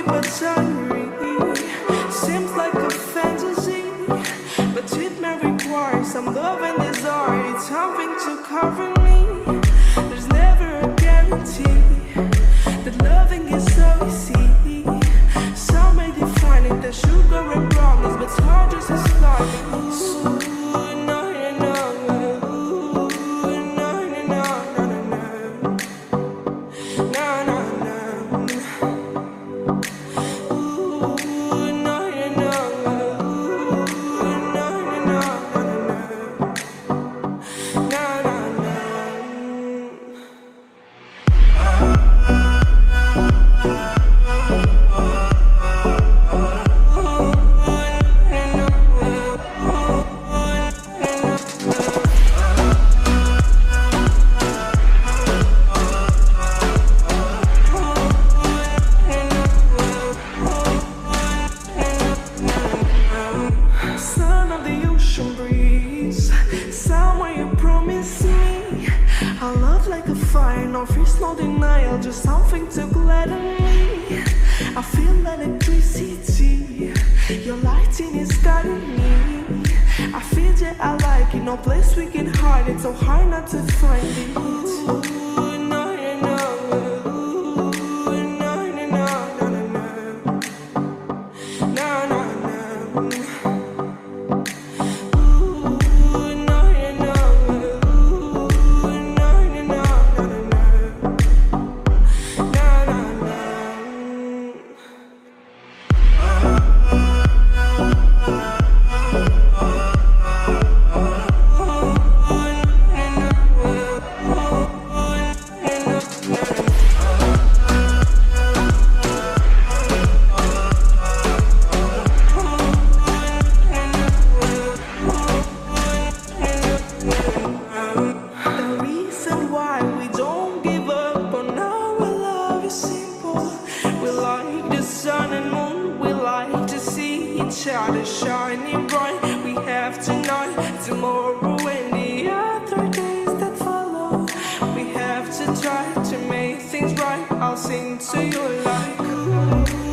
what's hungry. Seems like a fantasy, but it may require some love and desire. It's something to cover me. There's never a guarantee that loving is so easy. Some may define it as sugar and brownies, but it's hard just as slimy. Somewhere you promise me a love like a fire, no fears, no denial, just something to gladden me. I feel electricity, your lighting is guiding me. I feel that I like it, no place we can hide it, so hard not to find it. Sun and moon, we like to see each other shining bright. We have tonight, tomorrow, and the other days that follow. We have to try to make things right. I'll sing to you like